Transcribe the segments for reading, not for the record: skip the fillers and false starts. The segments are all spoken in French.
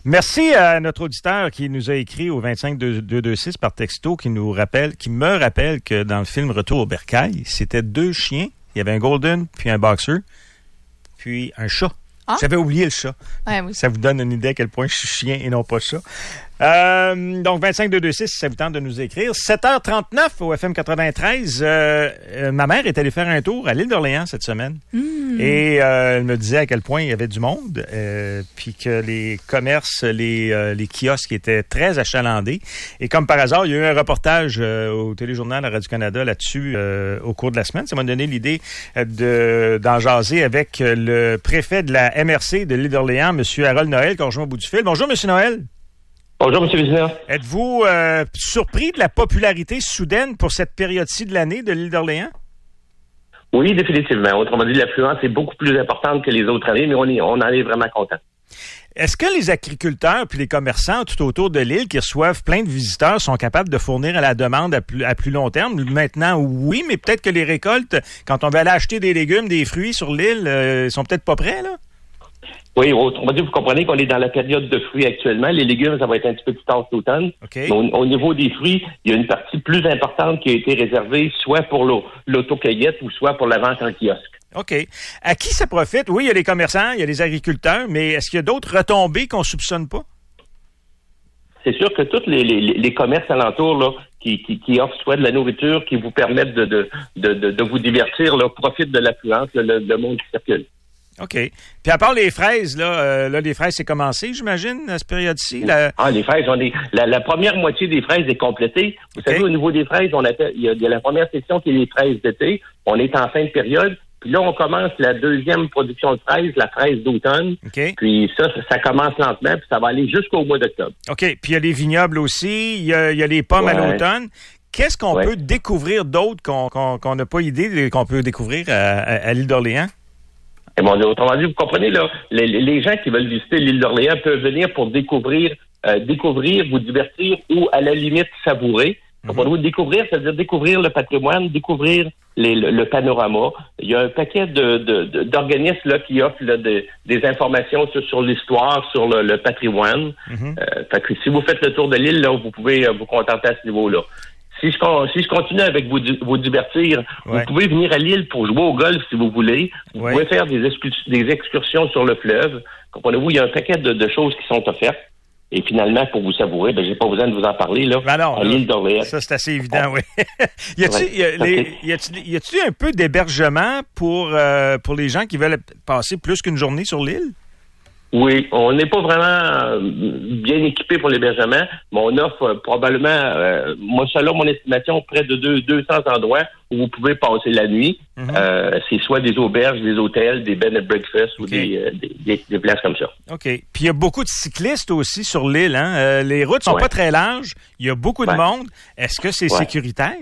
Merci à notre auditeur qui nous a écrit au 25226 par texto, qui me rappelle que dans le film Retour au bercail, c'était 2 chiens. Il y avait un golden, puis un boxer, puis un chat. Ah? J'avais oublié le chat. Ouais, oui. Ça vous donne une idée à quel point je suis chien et non pas chat. Donc, 25226, si ça vous tente de nous écrire. 7h39 au FM 93. Ma mère est allée faire un tour à l'île d'Orléans cette semaine. Et elle me disait à quel point il y avait du monde, puis que les commerces, les kiosques étaient très achalandés. Et comme par hasard, il y a eu un reportage au Téléjournal à Radio-Canada là-dessus au cours de la semaine. Ça m'a donné l'idée d'en jaser avec le préfet de la MRC de l'île d'Orléans, M. Harold Noël, qu'on rejoint au bout du fil. Bonjour, M. Noël. Bonjour, M. Vizina. Êtes-vous surpris de la popularité soudaine pour cette période-ci de l'année de l'île d'Orléans? Oui, définitivement. Autrement dit, l'affluence est beaucoup plus importante que les autres années, mais on en est vraiment content. Est-ce que les agriculteurs puis les commerçants tout autour de l'île qui reçoivent plein de visiteurs sont capables de fournir à la demande à plus long terme? Maintenant, oui, mais peut-être que les récoltes, quand on va aller acheter des légumes, des fruits sur l'île, ils sont peut-être pas prêts, là? Oui, autrement dit, vous comprenez qu'on est dans la période de fruits actuellement. Les légumes, ça va être un petit peu plus tard cet automne. Okay. Au niveau des fruits, il y a une partie plus importante qui a été réservée soit pour l'autocueillette ou soit pour la vente en kiosque. OK. À qui ça profite? Oui, il y a les commerçants, il y a les agriculteurs, mais est-ce qu'il y a d'autres retombées qu'on soupçonne pas? C'est sûr que tous les commerces alentours là, qui offrent soit de la nourriture, qui vous permettent de vous divertir, là, profitent de l'affluence, le monde qui circule. OK. Puis à part les fraises, les fraises, c'est commencé, j'imagine, à cette période-ci? Les fraises, la première moitié des fraises est complétée. Vous savez, au niveau des fraises, il y a la première section qui est les fraises d'été. On est en fin de période. Puis là, on commence la deuxième production de fraises, la fraise d'automne. Okay. Puis ça commence lentement, puis ça va aller jusqu'au mois d'octobre. OK. Puis il y a les vignobles aussi, il y a les pommes à l'automne. Qu'est-ce qu'on peut découvrir d'autre qu'on n'a pas idée qu'on peut découvrir à l'île d'Orléans? Et bon, autrement dit, vous comprenez, là, les gens qui veulent visiter l'île d'Orléans peuvent venir pour découvrir, vous divertir ou, à la limite, savourer. Donc, on doit découvrir, c'est-à-dire découvrir le patrimoine, découvrir le panorama. Il y a un paquet d'organismes là qui offrent là, des informations sur l'histoire, sur le patrimoine. Fait que si vous faites le tour de l'île, là, vous pouvez vous contenter à ce niveau-là. Si je continue avec vous divertir, vous pouvez venir à l'île pour jouer au golf si vous voulez. Vous pouvez faire des excursions sur le fleuve. Comprenez-vous, il y a un paquet de choses qui sont offertes. Et finalement, pour vous savourer, j'ai pas besoin de vous en parler, là. À l'île d'Orléans. Ça, c'est assez évident, oui. Y a-t-il un peu d'hébergement pour les gens qui veulent passer plus qu'une journée sur l'île? Oui, on n'est pas vraiment bien équipé pour l'hébergement, mais on offre probablement, selon mon estimation, près de 200 endroits où vous pouvez passer la nuit. C'est soit des auberges, des hôtels, des bed and breakfast ou des places comme ça. OK. Puis il y a beaucoup de cyclistes aussi sur l'île, hein? Les routes sont pas très larges, il y a beaucoup de monde. Est-ce que c'est sécuritaire?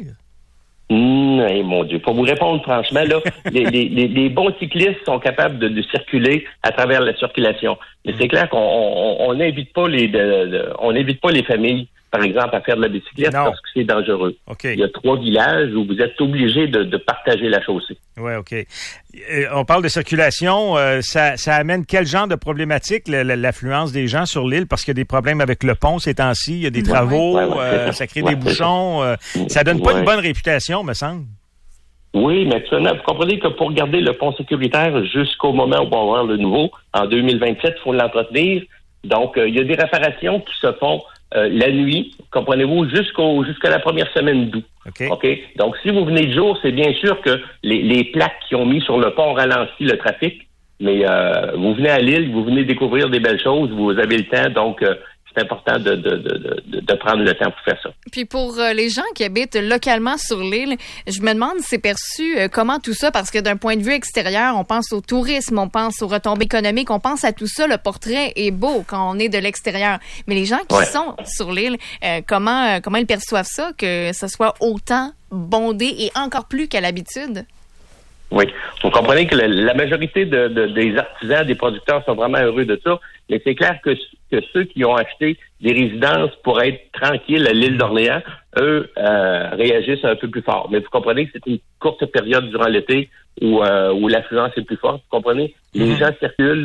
Mon Dieu, pour vous répondre franchement, là, les bons cyclistes sont capables de circuler à travers la circulation. Mais c'est clair qu'on n'invite pas les familles, par exemple, à faire de la bicyclette parce que c'est dangereux. Okay. Il y a 3 villages où vous êtes obligés de partager la chaussée. Oui, OK. On parle de circulation. Ça amène quel genre de problématique, l'affluence des gens sur l'île? Parce qu'il y a des problèmes avec le pont ces temps-ci, il y a des travaux, ça crée des bouchons. Ça donne pas une bonne réputation, me semble. Oui, mais vous comprenez que pour garder le pont sécuritaire jusqu'au moment où on va avoir le nouveau, en 2027, il faut l'entretenir. Donc, il y a des réparations qui se font la nuit, comprenez-vous, jusqu'à la première semaine d'août. OK? Donc, si vous venez de jour, c'est bien sûr que les plaques qui ont mis sur le pont ralentissent le trafic, mais vous venez à l'île, vous venez découvrir des belles choses, vous avez le temps, donc c'est important de prendre le temps pour faire ça. Puis pour les gens qui habitent localement sur l'île, je me demande c'est perçu comment tout ça, parce que d'un point de vue extérieur, on pense au tourisme, on pense aux retombées économiques, on pense à tout ça. Le portrait est beau quand on est de l'extérieur. Mais les gens qui sont sur l'île, comment ils perçoivent ça, que ce soit autant bondé et encore plus qu'à l'habitude? Oui. Vous comprenez que la majorité des artisans, des producteurs sont vraiment heureux de ça. Mais c'est clair que ceux qui ont acheté des résidences pour être tranquilles à l'île d'Orléans, eux, réagissent un peu plus fort. Mais vous comprenez que c'est une courte période durant l'été où l'affluence est plus forte. Vous comprenez? Les gens circulent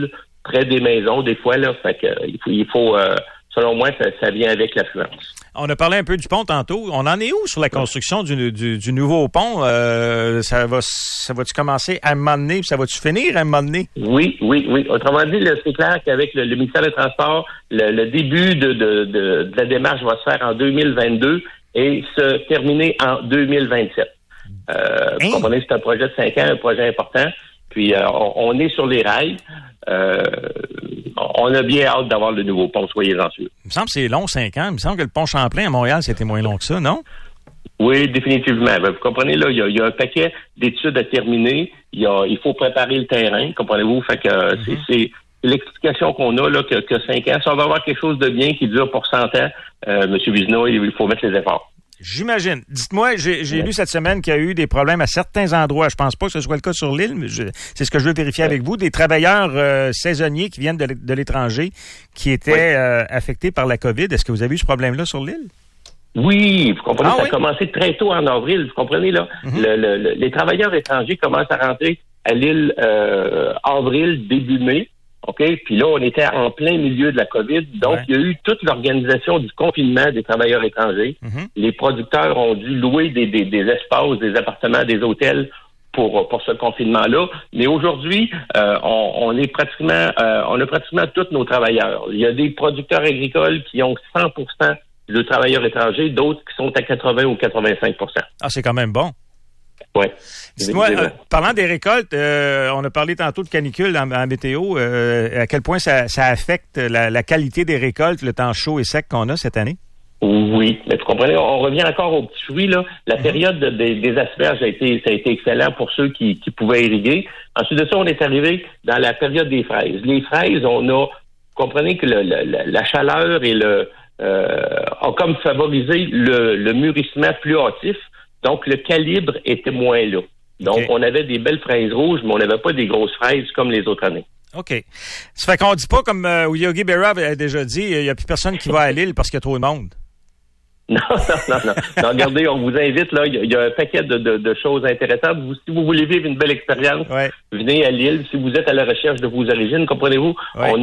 près des maisons, des fois, là. Fait que, il faut selon moi, ça vient avec l'affluence. On a parlé un peu du pont tantôt. On en est où sur la construction du nouveau pont? Ça va-tu commencer à un moment donné, puis ça va-tu finir à un moment donné? Oui. Autrement dit, là, c'est clair qu'avec le ministère des Transports, le début de la démarche va se faire en 2022 et se terminer en 2027. Vous comprenez, c'est un projet de 5 ans, un projet important. Puis on est sur les rails. On a bien hâte d'avoir le nouveau pont, soyez-en sûrs. Il me semble que c'est long, 5 ans. Il me semble que le pont Champlain à Montréal, c'était moins long que ça, non? Oui, définitivement. Vous comprenez, là, il y a un paquet d'études à terminer. Il faut préparer le terrain, comprenez-vous? Fait que c'est l'explication qu'on a, là, que 5 ans. Si on va avoir quelque chose de bien qui dure pour 100 ans, M. Vizina, il faut mettre les efforts. J'imagine. Dites-moi, j'ai lu cette semaine qu'il y a eu des problèmes à certains endroits. Je pense pas que ce soit le cas sur l'île, mais c'est ce que je veux vérifier avec vous. Des travailleurs saisonniers qui viennent de l'étranger qui étaient affectés par la COVID. Est-ce que vous avez eu ce problème-là sur l'île? Oui, vous comprenez, ça a commencé très tôt en avril. Vous comprenez, là? Les travailleurs étrangers commencent à rentrer à l'île avril, début mai. OK? Puis là, on était en plein milieu de la COVID. Donc, il y a eu toute l'organisation du confinement des travailleurs étrangers. Les producteurs ont dû louer des espaces, des appartements, des hôtels pour ce confinement-là. Mais aujourd'hui, on a pratiquement tous nos travailleurs. Il y a des producteurs agricoles qui ont 100% de travailleurs étrangers, d'autres qui sont à 80 ou 85%. Ah, c'est quand même bon. Oui. Dites-moi, parlant des récoltes, on a parlé tantôt de canicule en météo. À quel point ça affecte la qualité des récoltes, le temps chaud et sec qu'on a cette année? Oui, mais vous comprenez, on revient encore aux petits fruits, là. La période des asperges ça a été excellent pour ceux qui pouvaient irriguer. Ensuite de ça, on est arrivé dans la période des fraises. Les fraises, vous comprenez que la chaleur et ont comme favorisé le mûrissement plus hâtif. Donc, le calibre était moins là. Donc, on avait des belles fraises rouges, mais on n'avait pas des grosses fraises comme les autres années. OK. Ça fait qu'on dit pas, comme Yogi Berra avait déjà dit, il n'y a plus personne qui va à l'île parce qu'il y a trop de monde. Non. Regardez, on vous invite, là, il y a un paquet de choses intéressantes. Si vous voulez vivre une belle expérience, venez à l'île. Si vous êtes à la recherche de vos origines, comprenez-vous,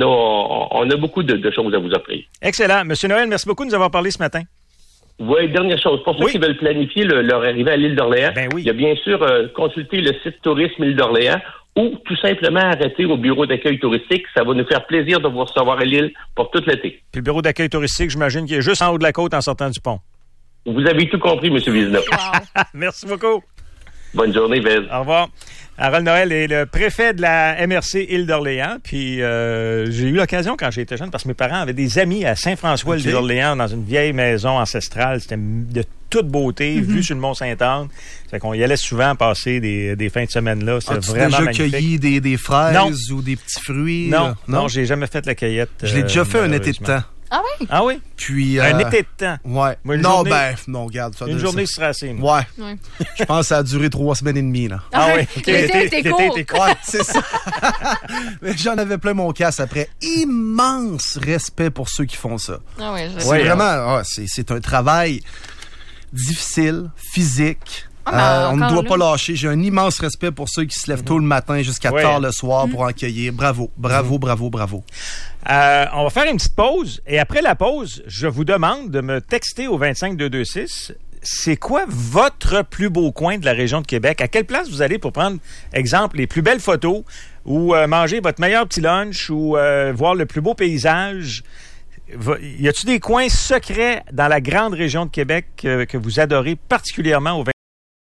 on a beaucoup de choses à vous offrir. Excellent. Monsieur Noël, merci beaucoup de nous avoir parlé ce matin. Oui, dernière chose. Pour ceux qui veulent planifier leur arrivée à l'île d'Orléans, il y a bien sûr consulter le site Tourisme Île d'Orléans ou tout simplement arrêter au bureau d'accueil touristique. Ça va nous faire plaisir de vous recevoir à l'île pour tout l'été. Puis le bureau d'accueil touristique, j'imagine qu'il est juste en haut de la côte en sortant du pont. Vous avez tout compris, M. Vizina. Merci beaucoup. Bonne journée, Vez. Au revoir. Harold Noël est le préfet de la MRC Île d'Orléans. Puis j'ai eu l'occasion quand j'étais jeune, parce que mes parents avaient des amis à Saint-François l'île d'Orléans, dans une vieille maison ancestrale. C'était de toute beauté, vue sur le Mont-Saint-Anne. Fait qu'on y allait souvent passer des fins de semaine là. C'était vraiment magnifique. As-tu déjà cueilli des fraises ou des petits fruits? Non, j'ai jamais fait la cueillette. Je l'ai déjà fait un été de temps. Ah oui? Ah oui? Puis, un été de temps? Ouais. Non, regarde. Une journée sera assez. Ouais. Je pense que ça a duré 3 semaines et demie, là. Ah oui? L'été était court. Ouais, c'est ça. Mais j'en avais plein mon casse après. Immense respect pour ceux qui font ça. Ah oui, c'est vraiment, c'est un travail difficile, physique. On ne doit pas lâcher. J'ai un immense respect pour ceux qui se lèvent tôt le matin jusqu'à tard le soir pour en cueillir. Bravo. On va faire une petite pause. Et après la pause, je vous demande de me texter au 25226. C'est quoi votre plus beau coin de la région de Québec? À quelle place vous allez pour prendre, exemple, les plus belles photos ou manger votre meilleur petit lunch ou voir le plus beau paysage? Y a-t-il des coins secrets dans la grande région de Québec que vous adorez particulièrement au